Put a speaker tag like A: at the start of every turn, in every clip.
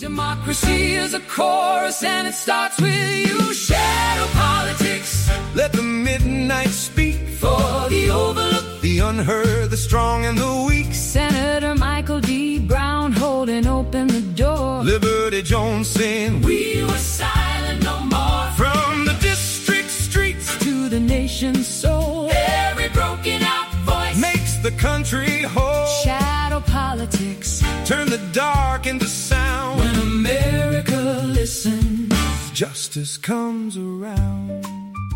A: Democracy is a chorus and it starts with you. Shadow politics. Let the midnight speak for the overlooked, the unheard, the strong and the weak.
B: Senator Michael D. Brown holding open the door.
A: Liberty Jones saying we were silent no more. From the district streets
B: to the nation's soul,
A: every broken out voice makes the country whole.
B: Shadow politics.
A: Turn the dark into sound. When America listens, justice comes around.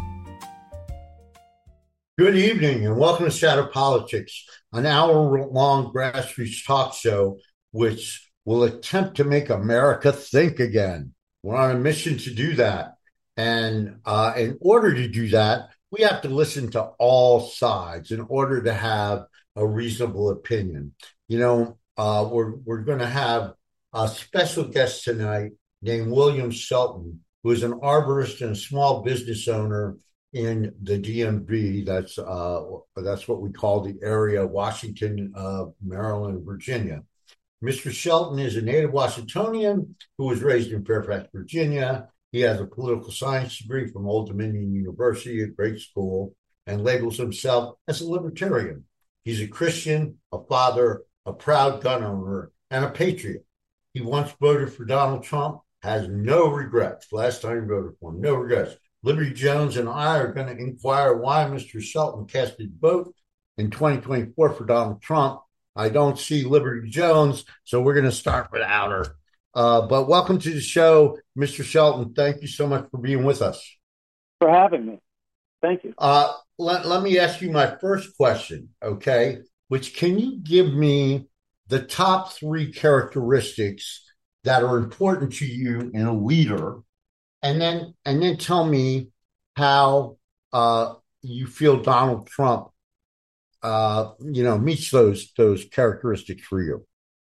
C: Good evening and welcome to Shadow Politics, an hour-long grassroots talk show which will attempt to make America think again. We're on a mission to do that. And in order to do that, we have to listen to all sides in order to have a reasonable opinion. You know, we're going to have a special guest tonight named William Shelton, who is an arborist and a small business owner in the DMV. That's what we call the area of Washington, Maryland, Virginia. Mr. Shelton is a native Washingtonian who was raised in Fairfax, Virginia. He has a political science degree from Old Dominion University, a great school, and labels himself as a libertarian. He's a Christian, a father, a proud gun owner, and a patriot. He once voted for Donald Trump, has no regrets. Last time he voted for him, no regrets. Liberty Jones and I are going to inquire why Mr. Shelton cast his vote in 2024 for Donald Trump. I don't see Liberty Jones, so we're going to start without her. But welcome to the show, Mr. Shelton. Thank you so much for being with us.
D: For having me. Thank you.
C: Let me ask you my first question, okay? Which, can you give me the top three characteristics that are important to you in a leader? And then tell me how you feel Donald Trump, meets those characteristics for you.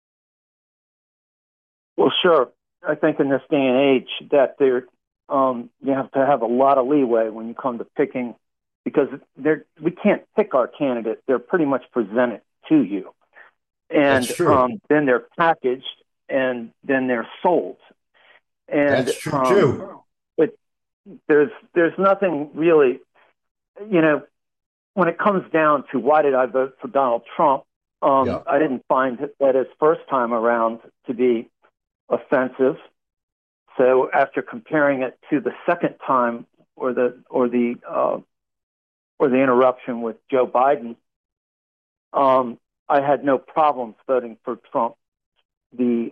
D: Well, sure. I think in this day and age that you have to have a lot of leeway when you come to picking, because we can't pick our candidate. They're pretty much presented to you, and then they're packaged and then they're sold. And
C: that's true too.
D: But there's nothing really, when it comes down to why did I vote for Donald Trump, I didn't find that his first time around to be offensive. So after comparing it to the second time or the interruption with Joe Biden, I had no problems voting for Trump in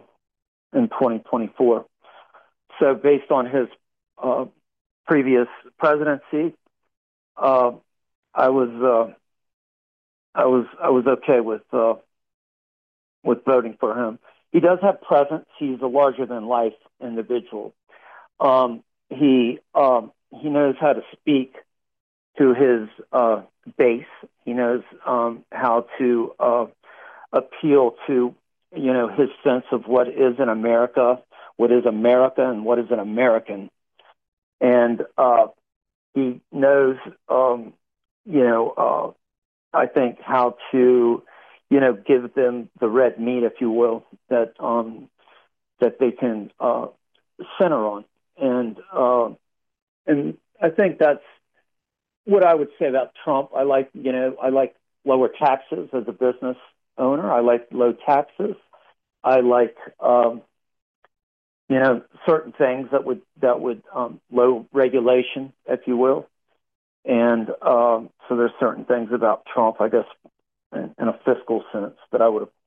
D: 2024. So based on his previous presidency, I was okay with voting for him. He does have presence. He's a larger than life individual. He knows how to speak to his base. He knows how to appeal to his sense of what is in America, what is America, and what is an American. And he knows, I think, how to, give them the red meat, if you will, that they can center on. And I think that's what I would say about Trump. I like lower taxes as a business owner. I like low taxes. I like, certain things that would low regulation, if you will. And so there's certain things about Trump, I guess, in a fiscal sense that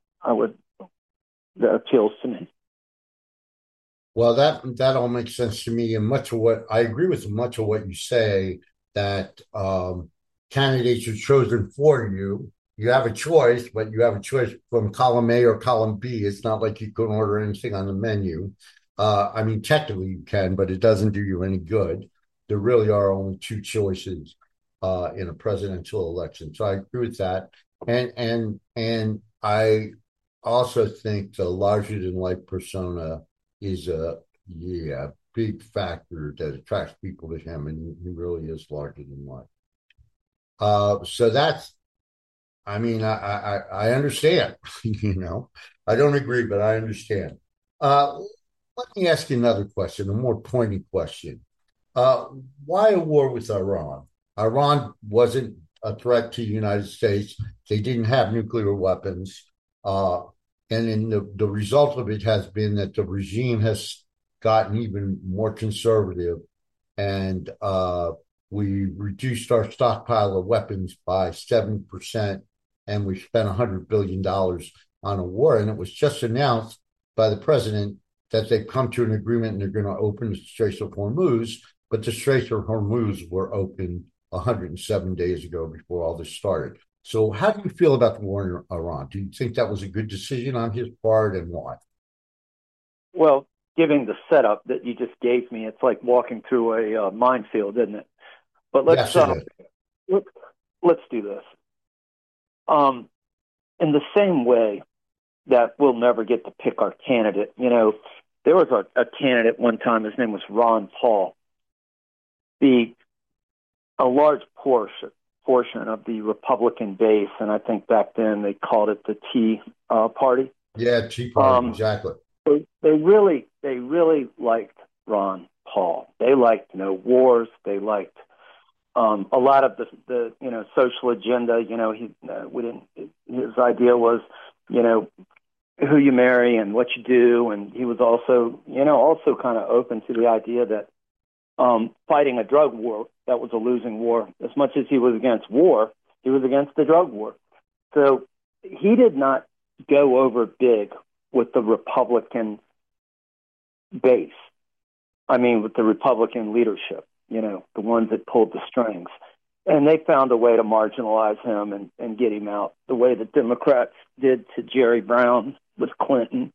D: that appeals to me.
C: Well, that all makes sense to me, and much of what I agree with much of what you say, that candidates are chosen for you. You have a choice, but you have a choice from column A or column B. It's not like you can order anything on the menu. Technically you can, but it doesn't do you any good. There really are only two choices in a presidential election. So I agree with that. And I also think the larger than life persona is a big factor that attracts people to him, and he really is larger than life. So that's, I understand. I don't agree, but I understand. Uh, Let me ask you another question, a more pointed question. Uh, why a war with Iran? Iran wasn't a threat to the United States. They didn't have nuclear weapons. Uh, and in the result of it has been that the regime has gotten even more conservative, and we reduced our stockpile of weapons by 7%, and we spent $100 billion on a war. And it was just announced by the president that they've come to an agreement and they're going to open the Straits of Hormuz, but the Straits of Hormuz were open 107 days ago before all this started. So, how do you feel about the war in Iran? Do you think that was a good decision on his part, and why?
D: Well, giving the setup that you just gave me, it's like walking through a minefield, isn't it? But
C: Yes, it is.
D: let's let's do this. Um, in the same way that we'll never get to pick our candidate, there was a candidate one time. His name was Ron Paul. The a large portion of the Republican base, and I think back then they called it the Tea Party.
C: Yeah, Tea Party, exactly.
D: They really liked Ron Paul. They liked no wars. They liked a lot of the social agenda. We didn't. His idea was who you marry and what you do, and he was also kind of open to the idea that fighting a drug war, that was a losing war. As much as he was against war, he was against the drug war. So he did not go over big with the Republican base. I mean, with the Republican leadership, the ones that pulled the strings. And they found a way to marginalize him and get him out, the way the Democrats did to Jerry Brown with Clinton.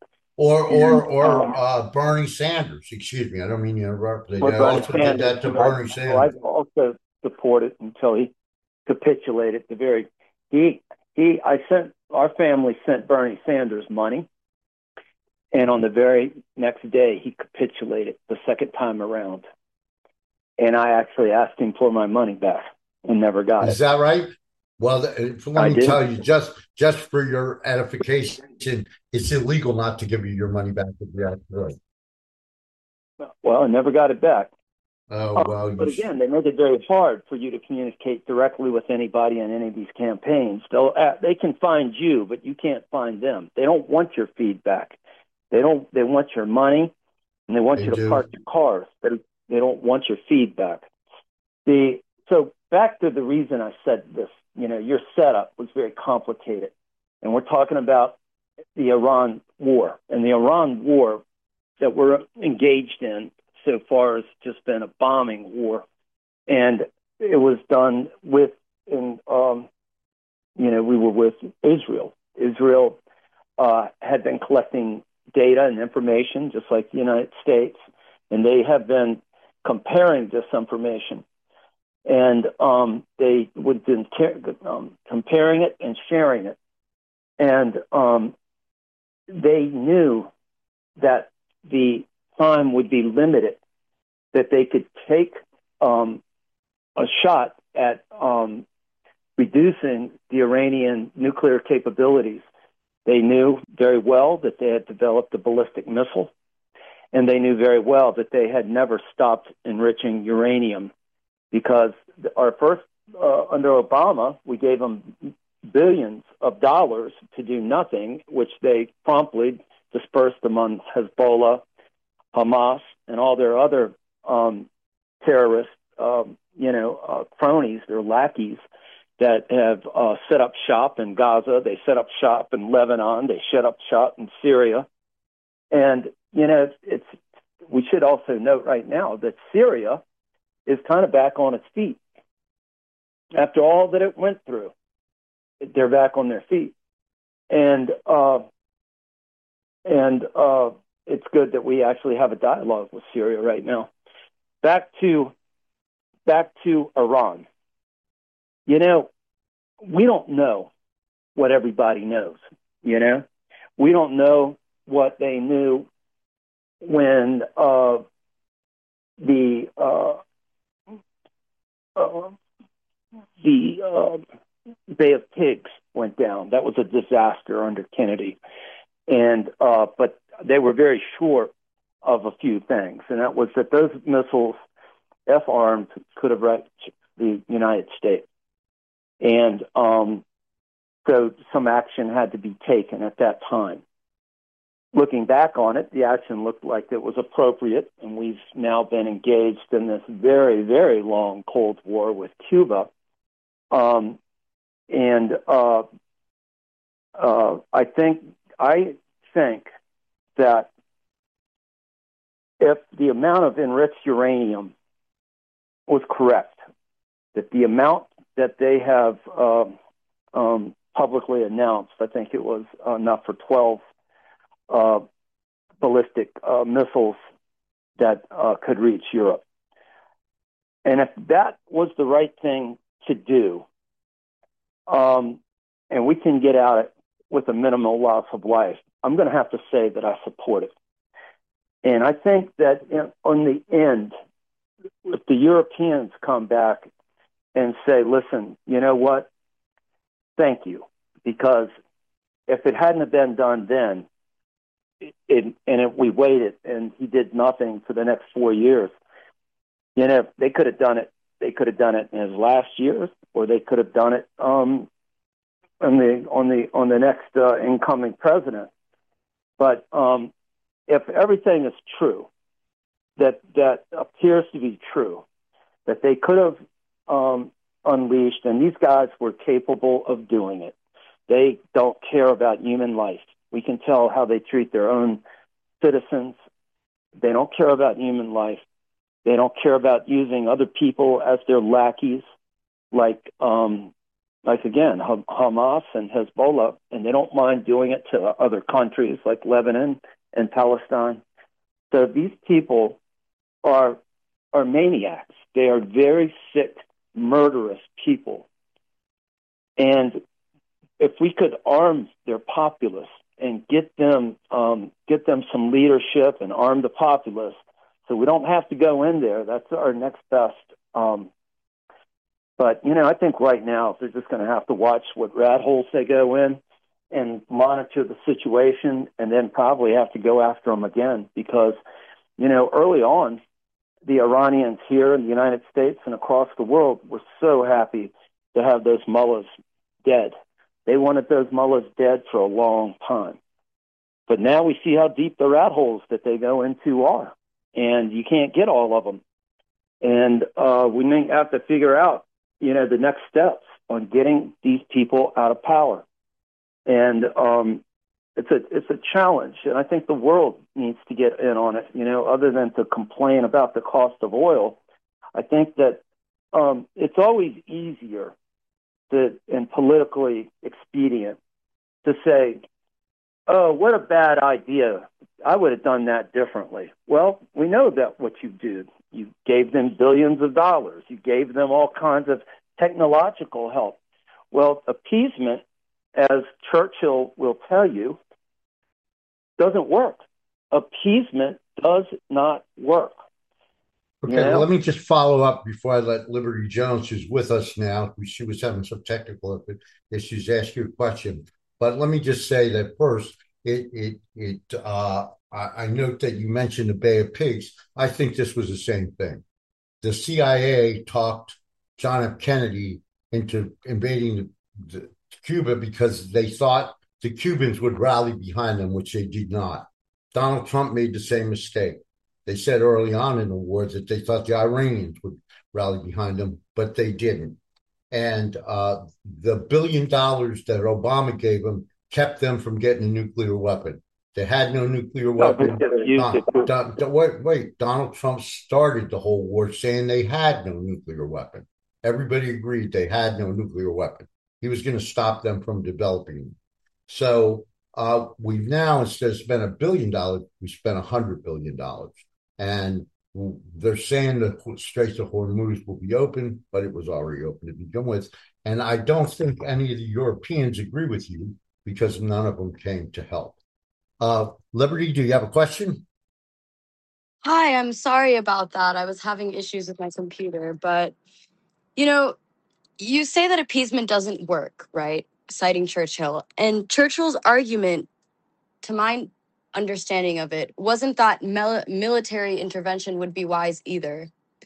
C: Or Bernie Sanders. Excuse me, I don't mean to interrupt. They also did that to Bernie Sanders.
D: I also supported until he capitulated. Our family sent Bernie Sanders money, and on the very next day he capitulated the second time around. And I actually asked him for my money back and never got it.
C: Is that right? Well, let me tell you, just for your edification, it's illegal not to give you your money back if you ask for it.
D: Well, I never got it back.
C: Oh, well.
D: But again, they make it very hard for you to communicate directly with anybody on any of these campaigns. They can find you, but you can't find them. They don't want your feedback. They want your money, and they want you to park your cars. They don't want your feedback. So back to the reason I said this, your setup was very complicated. And we're talking about the Iran war. And the Iran war that we're engaged in so far has just been a bombing war. And it was done we were with Israel. Israel had been collecting data and information, just like the United States. And they have been comparing this information. And they would been comparing it and sharing it. And they knew that the time would be limited, that they could take a shot at reducing the Iranian nuclear capabilities. They knew very well that they had developed a ballistic missile, and they knew very well that they had never stopped enriching uranium, because our first, under Obama, we gave them billions of dollars to do nothing, which they promptly dispersed among Hezbollah, Hamas, and all their other terrorist, cronies, their lackeys that have set up shop in Gaza. They set up shop in Lebanon. They set up shop in Syria. And, we should also note right now that Syria is kind of back on its feet. After all that it went through, they're back on their feet. And it's good that we actually have a dialogue with Syria right now. Back to Iran. We don't know what everybody knows. We don't know what they knew when the Bay of Pigs went down. That was a disaster under Kennedy. And but they were very sure of a few things, and that was that those missiles, if armed, could have wrecked the United States. And so some action had to be taken at that time. Looking back on it, the action looked like it was appropriate, and we've now been engaged in this very, very long Cold War with Cuba. I think that if the amount of enriched uranium was correct, that the amount that they have publicly announced, I think it was enough for 12 ballistic missiles that could reach Europe. And if that was the right thing to do, and we can get at it with a minimal loss of life, I'm going to have to say that I support it. And I think that on the end, if the Europeans come back and say, listen, you know what? Thank you. Because if it hadn't been done then, we waited and he did nothing for the next 4 years, they could have done it. They could have done it in his last years, or they could have done it on the next incoming president. But if everything is true, that appears to be true, that they could have unleashed, and these guys were capable of doing it. They don't care about human life. We can tell how they treat their own citizens. They don't care about human life. They don't care about using other people as their lackeys, like again, Hamas and Hezbollah, and they don't mind doing it to other countries like Lebanon and Palestine. So these people are maniacs. They are very sick, murderous people. And if we could arm their populace and get them some leadership and arm the populace, so we don't have to go in there, that's our next best. But I think right now they're just going to have to watch what rat holes they go in and monitor the situation, and then probably have to go after them again because, early on, the Iranians here in the United States and across the world were so happy to have those mullahs dead. They wanted those mullahs dead for a long time. But now we see how deep the rat holes that they go into are, and you can't get all of them. And we may have to figure out, the next steps on getting these people out of power. And it's a challenge, and I think the world needs to get in on it. Other than to complain about the cost of oil, I think that it's always easier and politically expedient to say, "Oh, what a bad idea! I would have done that differently." Well, we know that what you did. You gave them billions of dollars. You gave them all kinds of technological help. Well, appeasement, as Churchill will tell you, doesn't work. Appeasement does not work.
C: Okay, well, let me just follow up before I let Liberty Jones, who's with us now. She was having some technical issues, ask you a question. But let me just say that first, I note that you mentioned the Bay of Pigs. I think this was the same thing. The CIA talked John F. Kennedy into invading Cuba because they thought the Cubans would rally behind them, which they did not. Donald Trump made the same mistake. They said early on in the war that they thought the Iranians would rally behind them, but they didn't. And the $1 billion that Obama gave them kept them from getting a nuclear weapon. They had no nuclear weapon. Donald Trump started the whole war saying they had no nuclear weapon. Everybody agreed they had no nuclear weapon. He was going to stop them from developing them. So we've now, instead of spending $1 billion, we spent $100 billion. And they're saying the Straits of Hormuz will be open, but it was already open to begin with. And I don't think any of the Europeans agree with you because none of them came to help. Liberty, do you have a question?
E: Hi, I'm sorry about that. I was having issues with my computer, but you say that appeasement doesn't work, right? Citing Churchill. And Churchill's argument, to my understanding of it wasn't that military intervention would be wise either.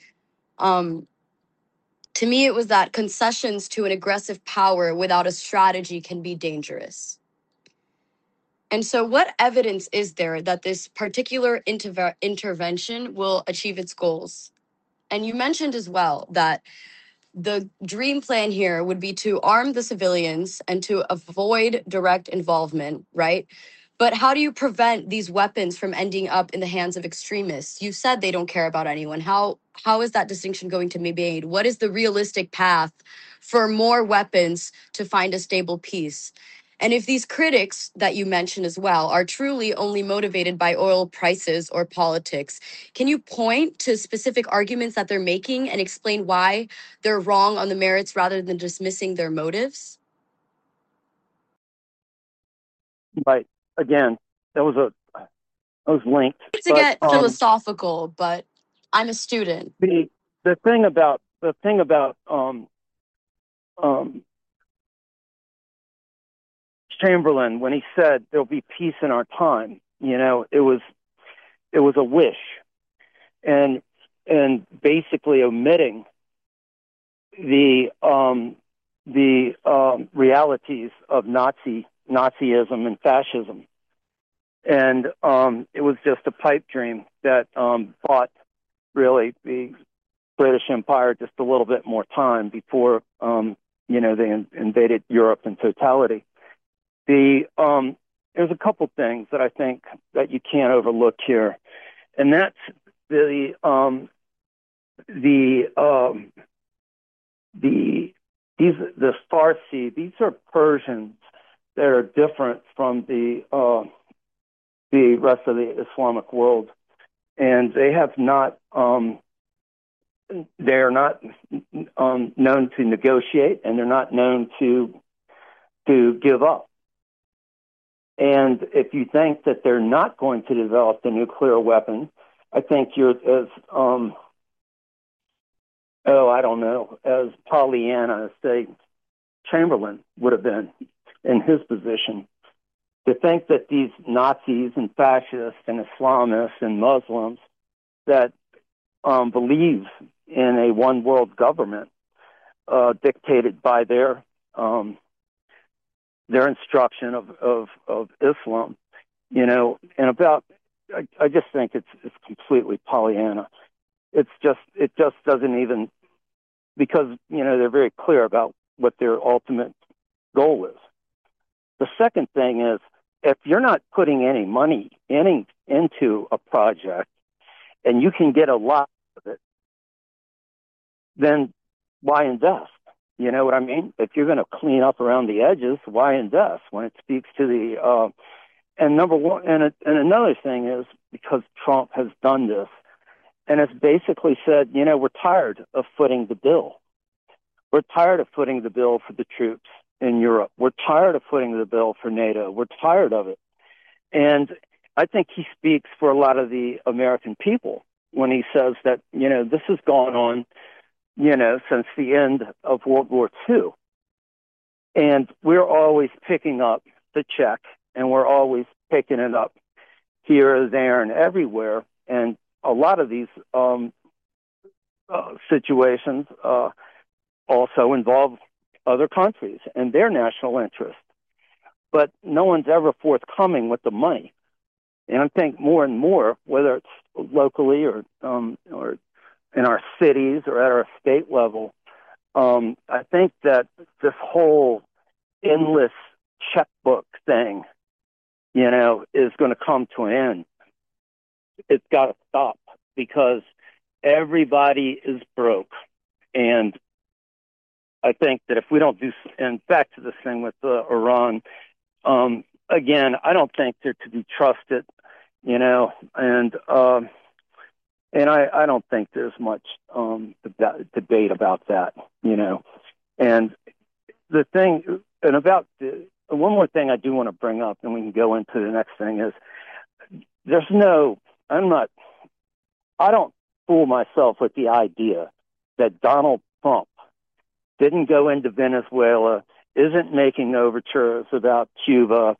E: To me, it was that concessions to an aggressive power without a strategy can be dangerous. And so, what evidence is there that this particular intervention will achieve its goals? And you mentioned as well that the dream plan here would be to arm the civilians and to avoid direct involvement, right? But how do you prevent these weapons from ending up in the hands of extremists? You said they don't care about anyone. How is that distinction going to be made? What is the realistic path for more weapons to find a stable peace? And if these critics that you mentioned as well are truly only motivated by oil prices or politics, can you point to specific arguments that they're making and explain why they're wrong on the merits rather than dismissing their motives?
D: Right. Again, that was linked.
E: To get philosophical, but I'm a student.
D: The thing about Chamberlain, when he said there'll be peace in our time, it was a wish, and basically omitting the realities of Nazism and fascism, and it was just a pipe dream that bought really the British Empire just a little bit more time before they invaded Europe in totality. There's a couple things that I think that you can't overlook here, and that's the Farsi. These are Persians that are different from the rest of the Islamic world, and they have not. They are not known to negotiate, and they're not known to give up. And if you think that they're not going to develop the nuclear weapon, I think you're as as Pollyanna as, say, Chamberlain would have been in his position. To think that these Nazis and fascists and Islamists and Muslims that believe in a one world government dictated by their instruction of Islam, and I just think it's completely Pollyanna. It just doesn't even, because they're very clear about what their ultimate goal is. The second thing is, if you're not putting any money into a project and you can get a lot of it, then why invest? You know what I mean? If you're going to clean up around the edges, why invest when it speaks to the and number one, and another thing is, because Trump has done this, and it's basically said, we're tired of footing the bill. We're tired of footing the bill for the troops in Europe. We're tired of footing the bill for NATO. We're tired of it. And I think he speaks for a lot of the American people when he says that, this has gone on, since the end of World War II. And we're always picking up the check, and we're always picking it up here, there, and everywhere. And a lot of these situations also involve other countries and their national interests. But no one's ever forthcoming with the money. And I think more and more, whether it's locally or in our cities or at our state level, I think that this whole endless checkbook thing, is going to come to an end. It's got to stop, because everybody is broke. And I think that if we don't do, and back to this thing with Iran, again, I don't think they're to be trusted, and I don't think there's much debate about that, And the thing, and about one more thing I do want to bring up, and we can go into the next thing, is I don't fool myself with the idea that Donald Trump didn't go into Venezuela, isn't making overtures about Cuba,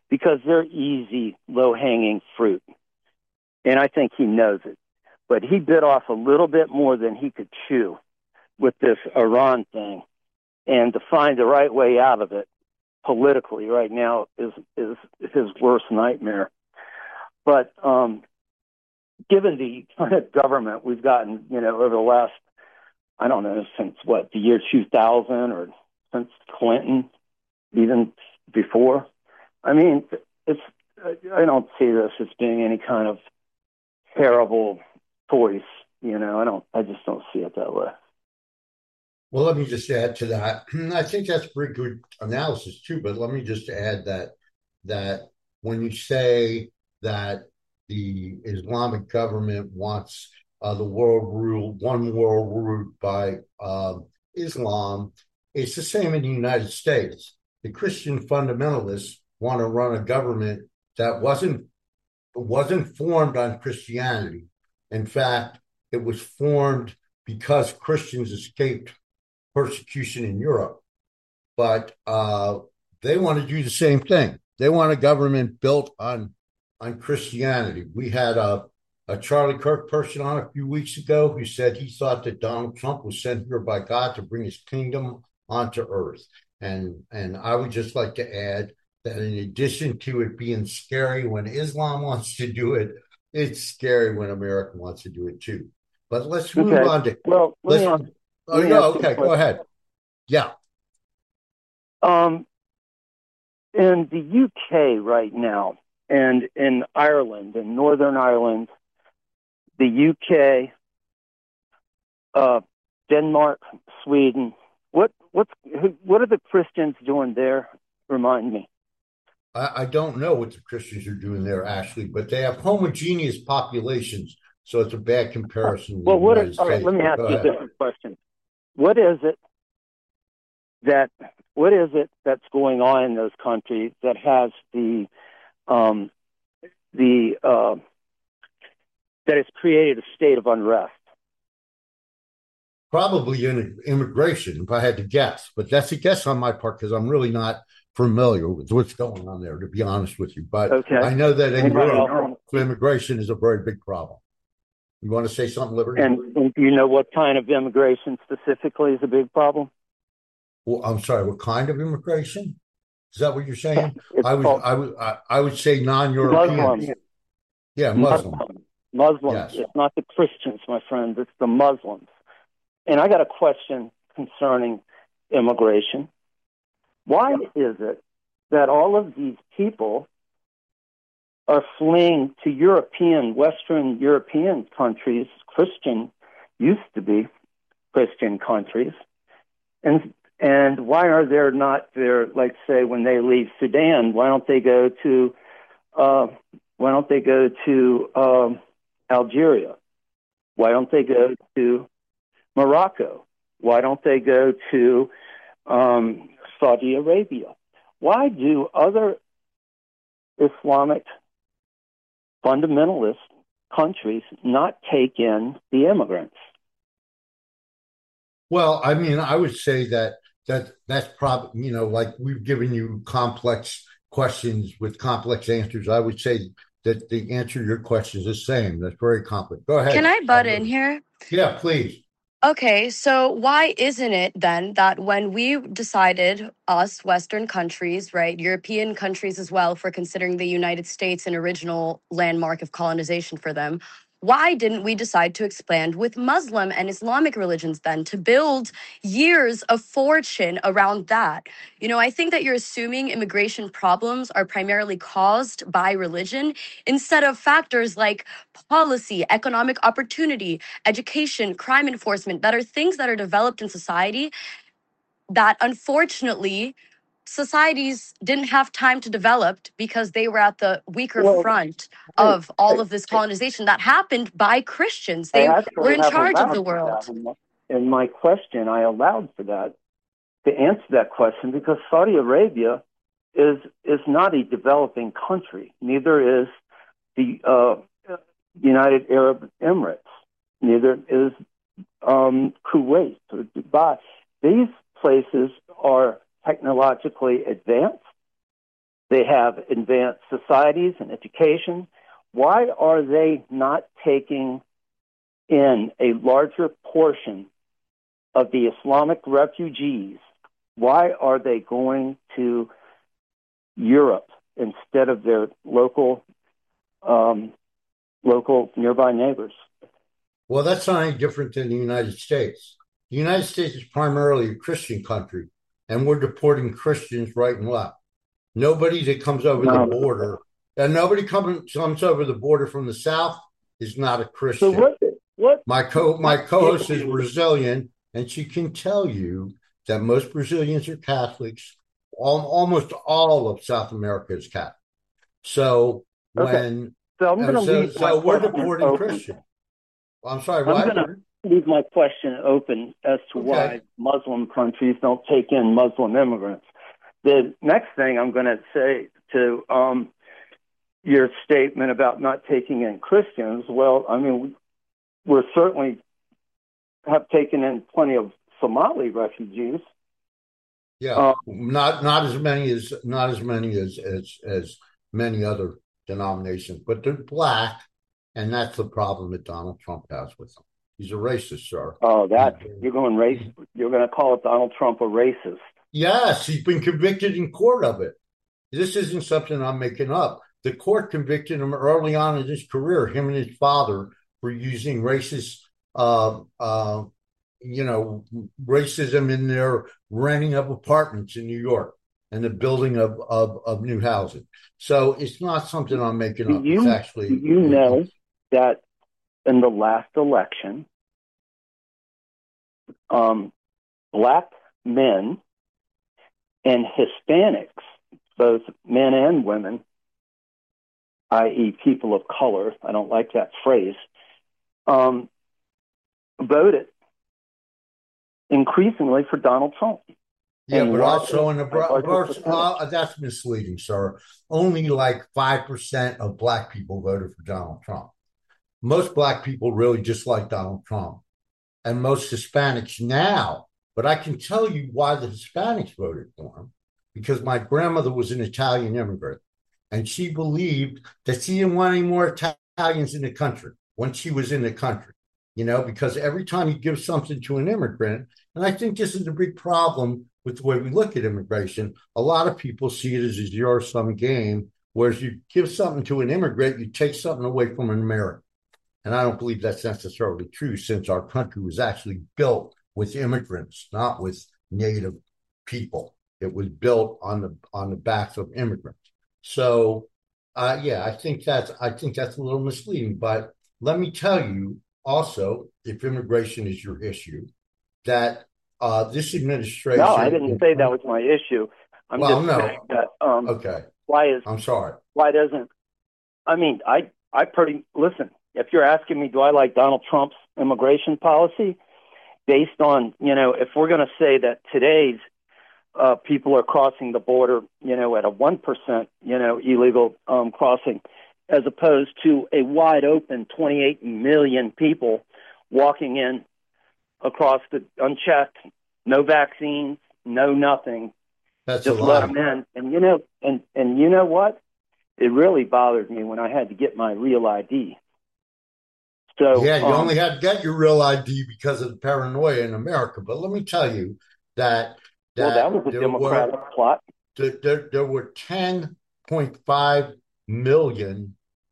D: because they're easy, low-hanging fruit. And I think he knows it. But he bit off a little bit more than he could chew with this Iran thing. And to find the right way out of it politically right now is his worst nightmare. But given the kind of government we've gotten, over the last, I don't know, since the year 2000 or since Clinton, even before, I mean, I don't see this as being any kind of terrible choice. I just don't see it that way.
C: Well, let me just add to that. I think that's pretty good analysis too. But let me just add that when you say that the Islamic government wants one world ruled by Islam, it's the same in the United States. The Christian fundamentalists want to run a government that wasn't formed on Christianity. In fact, it was formed because Christians escaped persecution in Europe. But they want to do the same thing. They want a government built on Christianity. We had a Charlie Kirk person on a few weeks ago who said he thought that Donald Trump was sent here by God to bring his kingdom onto earth. And I would just like to add that in addition to it being scary when Islam wants to do it, it's scary when America wants to do it too. But let's move on to...
D: Well,
C: okay, go ahead. Yeah.
D: In the UK right now, and in Ireland, in Northern Ireland, the UK, Denmark, Sweden, what are the Christians doing there? Remind me.
C: I don't know what the Christians are doing there, Ashley, but they have homogeneous populations, so it's a bad comparison.
D: Well, all right, let me ask you a different question. What is it that's going on in those countries that has that has created a state of unrest?
C: Probably immigration, if I had to guess, but that's a guess on my part because I'm really not familiar with what's going on there, to be honest with you. But okay. I know that in Europe, immigration is a very big problem. You want to say something, Liberty?
D: And do you know what kind of immigration specifically is a big problem?
C: Well, I'm sorry, what kind of immigration? Is that what you're saying? I would say non-European.
D: Muslim.
C: Yeah, Muslim.
D: Yes. It's not the Christians, my friend. It's the Muslims. And I got a question concerning immigration. Why is it that all of these people are fleeing to Western European countries, used to be Christian countries, and why are there not there, like say when they leave Sudan, why don't they go to Algeria? Why don't they go to Morocco? Why don't they go to Saudi Arabia? Why do other Islamic fundamentalist countries not take in the immigrants?
C: Well, I mean, I would say that's probably, like we've given you complex questions with complex answers. I would say that the answer to your question is the same. That's very complex. Go ahead.
E: Can I butt in here?
C: Yeah, please.
E: Okay, so why isn't it then that when we decided, us Western countries, right, European countries as well, for considering the United States an original landmark of colonization for them, why didn't we decide to expand with Muslim and Islamic religions then to build years of fortune around that? I think that you're assuming immigration problems are primarily caused by religion instead of factors like policy, economic opportunity, education, crime enforcement, that are things that are developed in society that unfortunately societies didn't have time to develop because they were at the weaker front of all of this colonization that happened by Christians. They were in charge of the world.
D: In my question, I allowed for that, to answer that question, because Saudi Arabia is not a developing country. Neither is the United Arab Emirates. Neither is Kuwait or Dubai. These places are technologically advanced. They have advanced societies and education. Why are they not taking in a larger portion of the Islamic refugees? Why are they going to Europe instead of their local nearby neighbors?
C: Well, that's not any different than the United States. The United States is primarily a Christian country, and we're deporting Christians right and left. Nobody that comes over the border, and nobody comes over the border from the South is not a Christian.
D: So what?
C: My co-host is Brazilian, and she can tell you that most Brazilians are Catholics. Almost all of South America is Catholic. So when
D: So I'm going to leave my
C: we're
D: question
C: deporting
D: open.
C: Christian. I'm sorry.
D: I'm going to leave my question open as to why Muslim countries don't take in Muslim immigrants. The next thing I'm going to say to your statement about not taking in Christians, well, I mean, we're certainly have taken in plenty of Somali refugees.
C: Yeah, not as many as many other denominations, but they're black, and that's the problem that Donald Trump has with them. He's a racist, sir.
D: Oh, you're going racist. You're going to call Donald Trump a racist?
C: Yes, he's been convicted in court of it. This isn't something I'm making up. The court convicted him early on in his career, him and his father, for using racist, racism in their renting of apartments in New York and the building of new housing. So it's not something I'm making up. It's actually,
D: you know that in the last election, black men and Hispanics, both men and women, i.e. people of color, I don't like that phrase, voted increasingly for Donald Trump.
C: Yeah, but also in the that's misleading, sir. Only like 5% of black people voted for Donald Trump. Most black people really dislike Donald Trump, and most Hispanics now. But I can tell you why the Hispanics voted for him, because my grandmother was an Italian immigrant, and she believed that she didn't want any more Italians in the country when she was in the country. Because every time you give something to an immigrant, and I think this is a big problem with the way we look at immigration, a lot of people see it as a zero-sum game, whereas you give something to an immigrant, you take something away from an American. And I don't believe that's necessarily true, since our country was actually built with immigrants, not with native people. It was built on the backs of immigrants. So, I think that's a little misleading. But let me tell you, also, if immigration is your issue, that this administration...
D: No, I didn't say that was my issue. I'm just saying that...
C: okay. I'm sorry.
D: Why doesn't... I mean, listen, if you're asking me, do I like Donald Trump's immigration policy? Based on, if we're going to say that today's people are crossing the border, at a 1%, illegal crossing, as opposed to a wide open 28 million people walking in across the unchecked, no vaccines, no nothing.
C: That's
D: just
C: a
D: let
C: lie.
D: them in. And you know what? It really bothered me when I had to get my real ID. So
C: yeah, you only had to get your real ID because of the paranoia in America. But let me tell you that
D: was a Democratic plot.
C: There were 10.5 million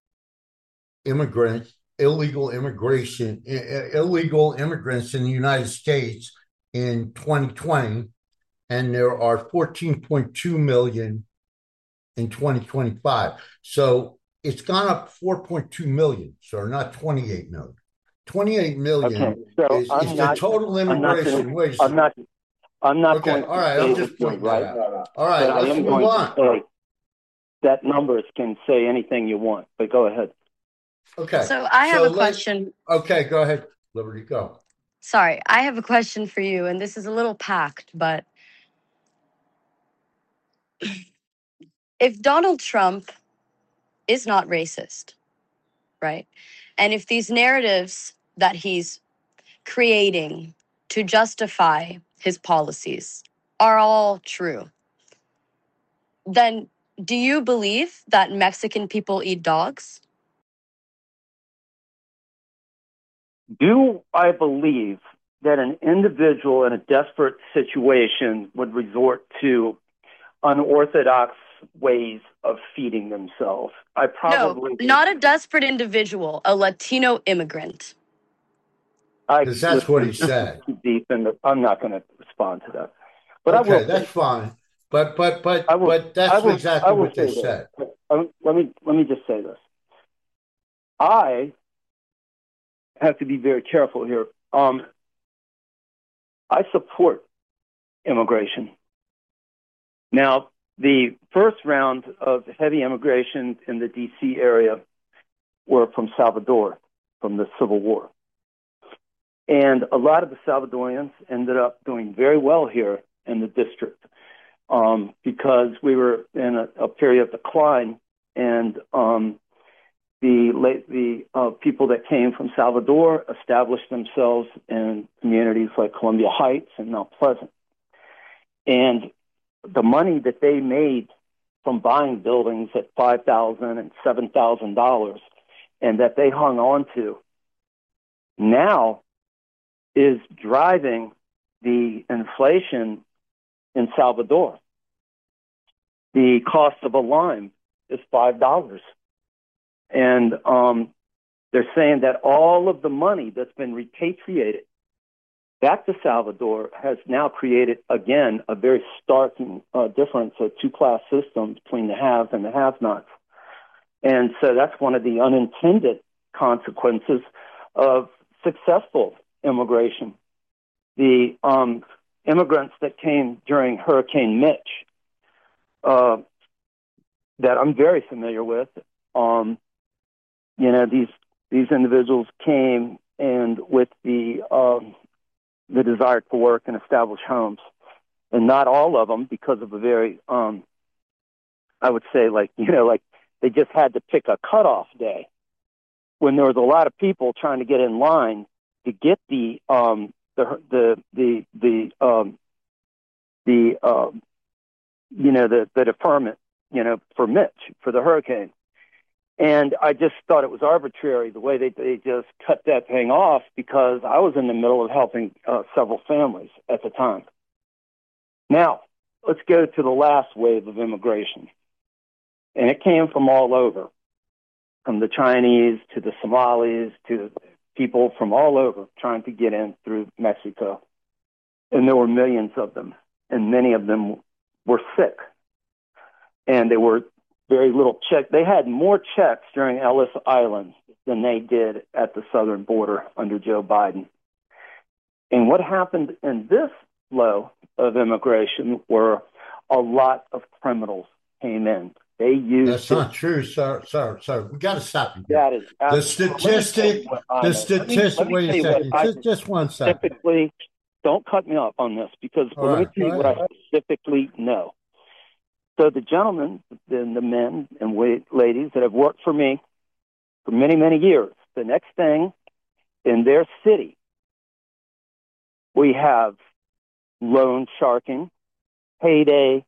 C: illegal immigrants in the United States in 2020, and there are 14.2 million in 2025. So it's gone up 4.2 million, so not 28 million. 28 million is the total immigration.
D: I'm not
C: okay,
D: going to
C: all right, I'll just point that out. All right,
D: but
C: let's move on.
D: That numbers can say anything you want, but go ahead.
C: Okay.
E: So I have a question.
C: Okay, go ahead, Liberty, go.
E: Sorry, I have a question for you, and this is a little packed, but if Donald Trump is not racist, right? And if these narratives that he's creating to justify his policies are all true, then Do you believe that Mexican people eat dogs?
D: Do I believe that an individual in a desperate situation would resort to unorthodox ways of feeding themselves? I probably
E: No, not a desperate individual, a Latino immigrant.
C: Because that's what he
D: this is
C: said.
D: too deep, and I'm not going to respond to that. But
C: Okay,
D: I will.
C: that's fine. But
D: I will.
C: that's
D: I will,
C: exactly
D: I will
C: what they
D: say
C: said.
D: this. Let me just say this. I have to be very careful here. I support immigration. Now, the first round of heavy immigration in the D.C. area were from Salvador, from the Civil War. And a lot of the Salvadorians ended up doing very well here in the district because we were in a period of decline, and the people that came from Salvador established themselves in communities like Columbia Heights and Mount Pleasant. And the money that they made from buying buildings at $5,000 and $7,000 and that they hung on to now is driving the inflation in Salvador. The cost of a lime is $5. And they're saying that all of the money that's been repatriated back to Salvador has now created, again, a very stark difference, a two-class system between the haves and the have-nots. And so that's one of the unintended consequences of successful immigration. The immigrants that came during Hurricane Mitch, that I'm very familiar with, these individuals came and with the desire to work and establish homes, and not all of them, because of a very, I would say, like they just had to pick a cutoff day when there was a lot of people trying to get in line to get the deferment, for Mitch, for the hurricane. And I just thought it was arbitrary the way they just cut that thing off, because I was in the middle of helping several families at the time. Now, let's go to the last wave of immigration. And it came from all over, from the Chinese to the Somalis to people from all over trying to get in through Mexico. And there were millions of them, and many of them were sick. And they were very little check. They had more checks during Ellis Island than they did at the southern border under Joe Biden. And what happened in this flow of immigration were a lot of criminals came in. They used
C: That's not true, sir. We got to stop you.
D: That is
C: the statistic. Wait a second. Just 1 second.
D: Specifically, don't cut me off on this, because let me tell you what I specifically know. So the gentlemen and the men and ladies that have worked for me for many, many years, the next thing in their city, we have loan sharking, payday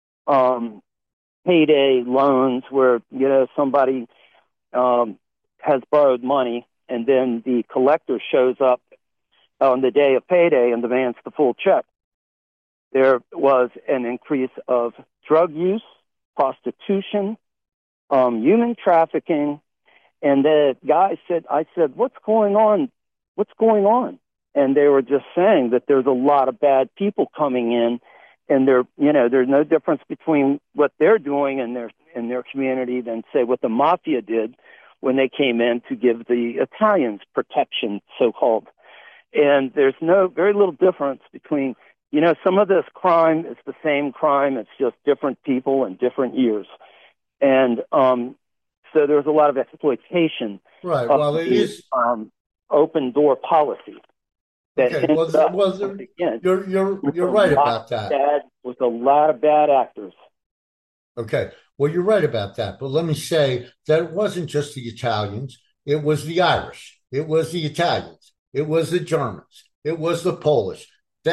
D: loans where, somebody has borrowed money and then the collector shows up on the day of payday and demands the full check. There was an increase of drug use, prostitution, human trafficking. And the guy said, I said, what's going on? What's going on? And they were just saying that there's a lot of bad people coming in, and there's no difference between what they're doing in their community than, say, what the mafia did when they came in to give the Italians protection, so-called. And there's very little difference between, some of this crime is the same crime. It's just different people and different years. And so there's a lot of exploitation.
C: Right. Well, it is
D: open door policy.
C: Okay. You're right about that.
D: With a lot of bad actors.
C: Okay. Well, you're right about that. But let me say that it wasn't just the Italians. It was the Irish. It was the Italians. It was the Germans. It was the Polish. That's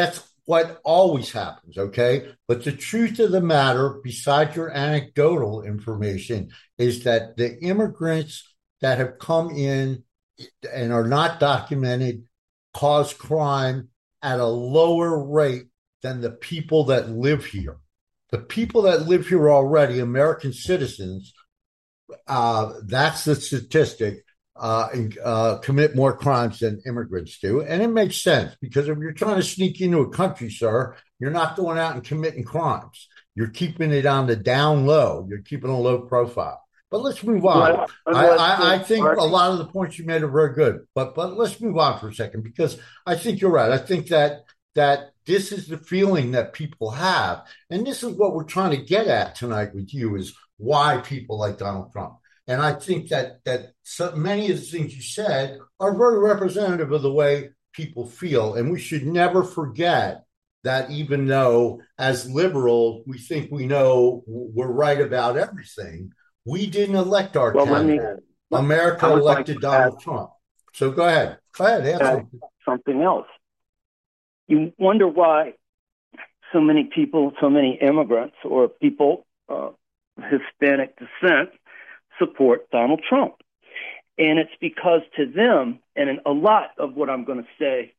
C: what always happens, okay? But the truth of the matter, besides your anecdotal information, is that the immigrants that have come in and are not documented cause crime at a lower rate than the people that live here. The people that live here already, American citizens, that's the statistic, commit more crimes than immigrants do. And it makes sense because if you're trying to sneak into a country, sir, you're not going out and committing crimes. You're keeping it on the down low. You're keeping a low profile. But let's move on. I think a lot of the points you made are very good. But let's move on for a second because I think you're right. I think that this is the feeling that people have. And this is what we're trying to get at tonight with you is why people like Donald Trump. And I think that so many of the things you said are very representative of the way people feel. And we should never forget that even though as liberals, we think we know we're right about everything, we didn't elect our candidate. America elected Donald Trump. So go ahead. Add
D: something else. You wonder why so many people, so many immigrants or people Hispanic descent support Donald Trump. And it's because to them, and a lot of what I'm going to say,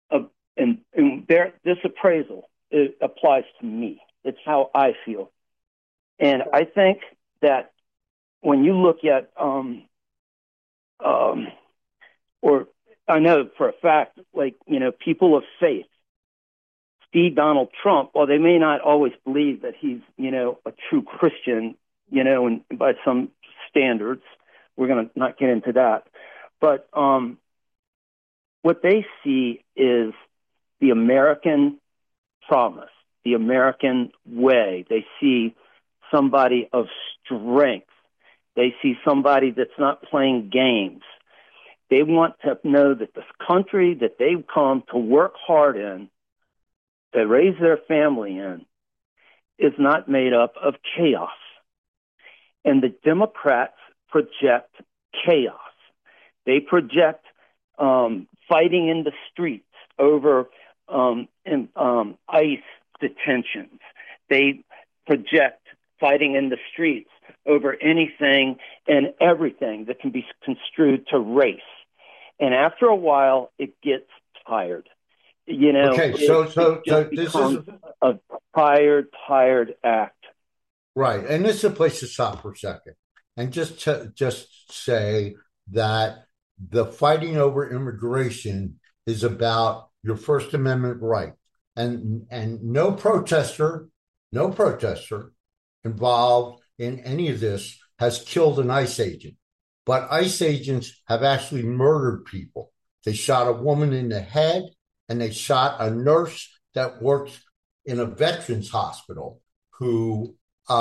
D: this appraisal, it applies to me. It's how I feel. And I think that when you look at, or I know for a fact, like, people of faith see Donald Trump, while they may not always believe that he's, a true Christian, and by some standards, we're going to not get into that. But what they see is the American promise, the American way. They see somebody of strength. They see somebody that's not playing games. They want to know that this country that they've come to work hard in, to raise their family in, is not made up of chaos. And the Democrats project chaos. They project fighting in the streets over ICE detentions. They project fighting in the streets over anything and everything that can be construed to race. And after a while, it gets tired.
C: Okay, so this is
D: a tired act.
C: Right, and this is a place to stop for a second, and just say that the fighting over immigration is about your First Amendment right, and no protester involved in any of this has killed an ICE agent, but ICE agents have actually murdered people. They shot a woman in the head, and they shot a nurse that worked in a veterans hospital who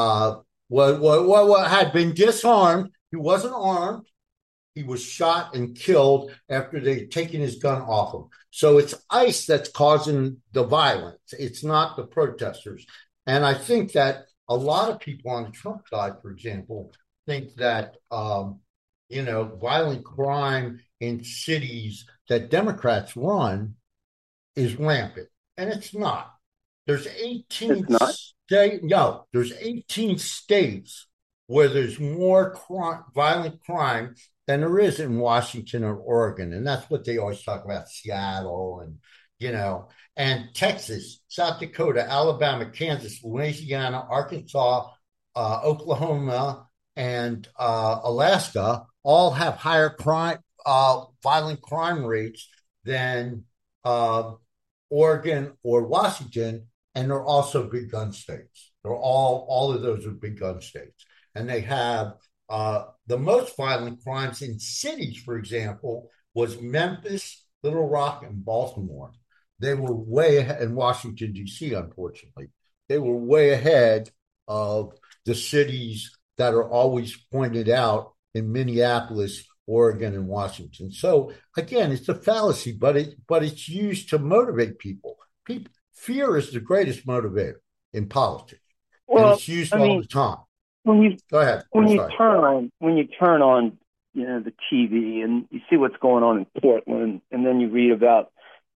C: had been disarmed. He wasn't armed. He was shot and killed after they'd taken his gun off him. So it's ICE that's causing the violence. It's not the protesters. And I think that a lot of people on the Trump side, for example, think that, violent crime in cities that Democrats run is rampant. And it's not. There's 18 there's 18 states where there's more violent crime than there is in Washington or Oregon. And that's what they always talk about, Seattle and Texas, South Dakota, Alabama, Kansas, Louisiana, Arkansas, Oklahoma, and Alaska all have higher violent crime rates than Oregon or Washington, and they're also big gun states. They're all of those are big gun states. And they have the most violent crimes in cities, for example, was Memphis, Little Rock, and Baltimore. They were way ahead in Washington, D.C., unfortunately. They were way ahead of the cities that are always pointed out in Minneapolis, Oregon, and Washington. So again, it's a fallacy, but it's used to motivate people. Fear is the greatest motivator in politics. Well, and it's used all the time. Go ahead. When you
D: turn on, the TV and you see what's going on in Portland, and then you read about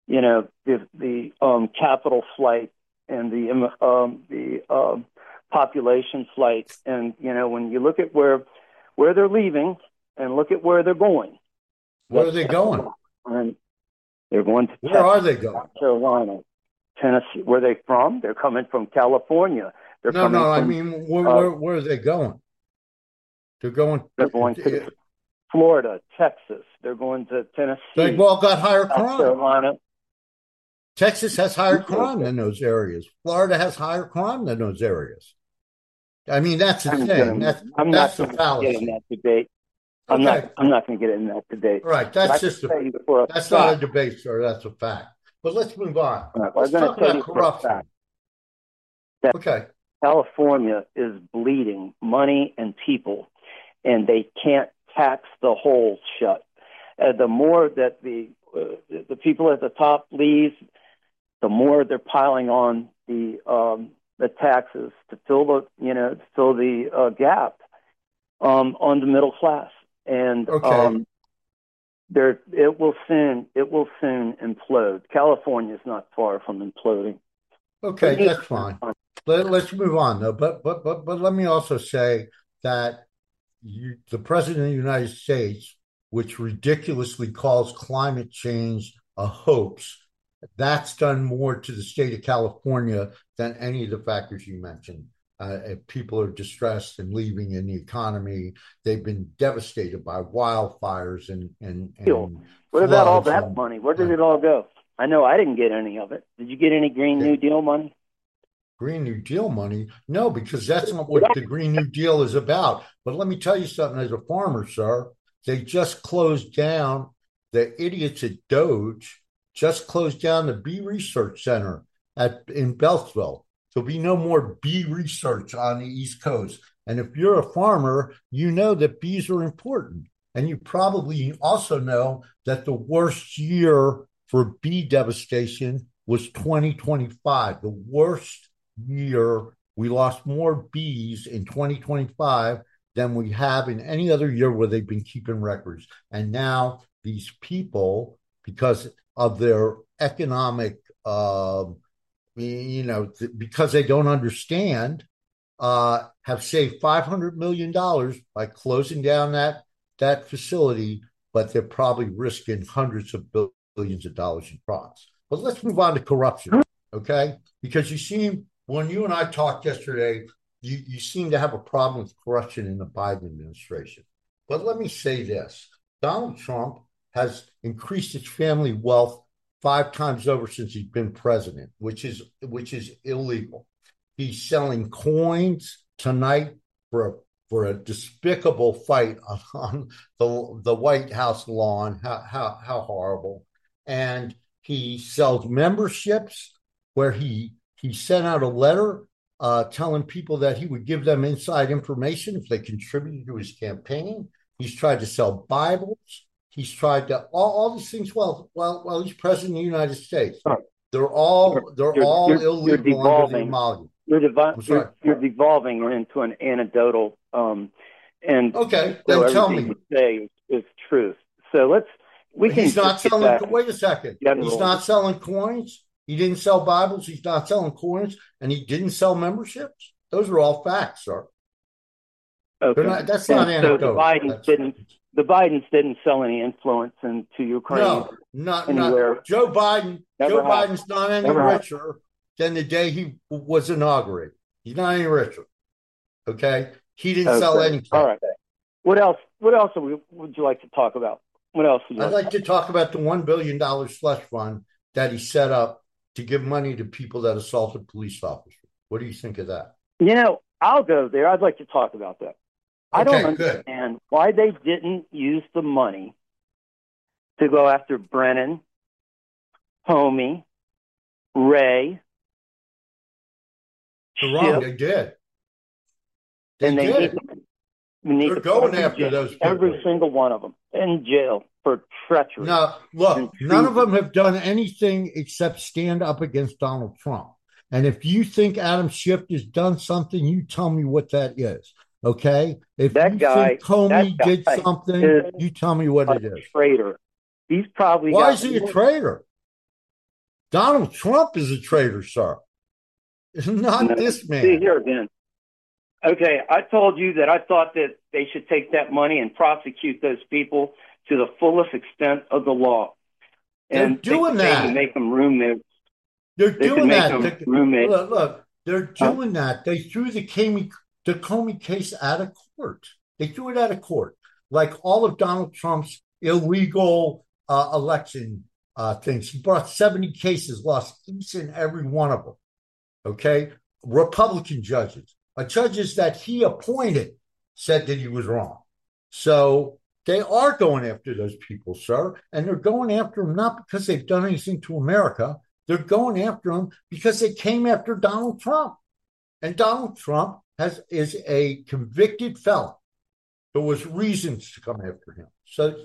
D: the capital flight and the population flight, and when you look at where they're leaving and look at where they're going.
C: Where are they going?
D: And they're going to
C: Where are they going?
D: South Carolina, Tennessee. Where are they from? They're coming from California.
C: I mean, where are they going? They're going
D: to Florida, Texas. They're going to Tennessee.
C: They've all got higher
D: South
C: crime.
D: Carolina.
C: Texas has higher crime than those areas. Florida has higher crime than those areas. I mean, that's the thing. That's the fallacy.
D: Get in that debate. I'm not going to get in that debate.
C: Right. That's that's not a debate, sir. That's a fact. But let's move on.
D: Right,
C: let's talk about corruption. Okay.
D: California is bleeding money and people, and they can't tax the holes shut. The more that the people at the top leave, the more they're piling on the taxes to fill the gap on the middle class, and it will soon implode. California is not far from imploding.
C: Okay, that's fine. Let's move on though. But let me also say that the President of the United States, which ridiculously calls climate change a hoax, that's done more to the state of California than any of the factors you mentioned. If people are distressed and leaving in the economy, they've been devastated by wildfires and
D: what about all that money? Where did it all go? I know I didn't get any of it. Did you get any Green New Deal money?
C: Green New Deal money? No, because that's not what the Green New Deal is about. But let me tell you something as a farmer, sir. They just closed down, the idiots at Doge just closed down the bee research center in Beltsville. There'll be no more bee research on the East Coast. And if you're a farmer, you know that bees are important. And you probably also know that the worst year for bee devastation was 2025. The worst year. We lost more bees in 2025 than we have in any other year where they've been keeping records. And now these people, because of their economic, because they don't understand, have saved $500 million by closing down that facility, but they're probably risking hundreds of billions of dollars in frauds. But let's move on to corruption, okay? Because when you and I talked yesterday, you seem to have a problem with corruption in the Biden administration. But let me say this. Donald Trump has increased his family wealth 5 times over since he's been president, which is illegal. He's selling coins tonight for a despicable fight on the White House lawn. How horrible. And he sells memberships where he sent out a letter telling people that he would give them inside information if they contributed to his campaign. He's tried to sell Bibles. He's tried to all these things. Well, he's president of the United States. They're all illegal under the amalgam.
D: You're devolving into an anecdotal. And
C: okay,
D: so
C: then tell me.
D: You say is truth. So
C: he's not selling. Wait a second. He's not selling coins. He didn't sell Bibles. He's not selling coins, and he didn't sell memberships. Those are all facts, sir.
D: Okay.
C: That's not anecdotal.
D: So the Bidens didn't sell any influence into Ukraine.
C: No, not Joe Biden. Biden's not any richer than the day he was inaugurated. He's not any richer. Okay, he didn't sell anything.
D: All right. What else? Would you like to talk about? What else?
C: I'd like to talk about the $1 billion slush fund that he set up to give money to people that assaulted police officers. What do you think of that?
D: I'll go there. I'd like to talk about that. I don't understand why they didn't use the money to go after Brennan, Comey, Ray.
C: They're wrong. They did. They're going after those people.
D: Every single one of them in jail for treachery.
C: Now, look, none of them have done anything except stand up against Donald Trump. And if you think Adam Schiff has done something, you tell me what that is. Okay? If think Comey did something, you tell me what it is.
D: Traitor. He's probably
C: Why is he a traitor? Donald Trump is a traitor, sir. Not
D: No,
C: this man.
D: See here again. Okay, I told you that I thought that they should take that money and prosecute those people to the fullest extent of the law. And
C: They're doing that.
D: Make them roommates.
C: They're
D: They
C: doing
D: can make
C: that.
D: them roommates.
C: Look, they're doing that. They threw the Comey case out of court. They threw it out of court. Like all of Donald Trump's illegal election things. He brought 70 cases, lost each and every one of them. Okay? Republican judges. Judges that he appointed said that he was wrong. So they are going after those people, sir. And they're going after them not because they've done anything to America. They're going after them because they came after Donald Trump. And Donald Trump is a convicted felon. There was reasons to come after him.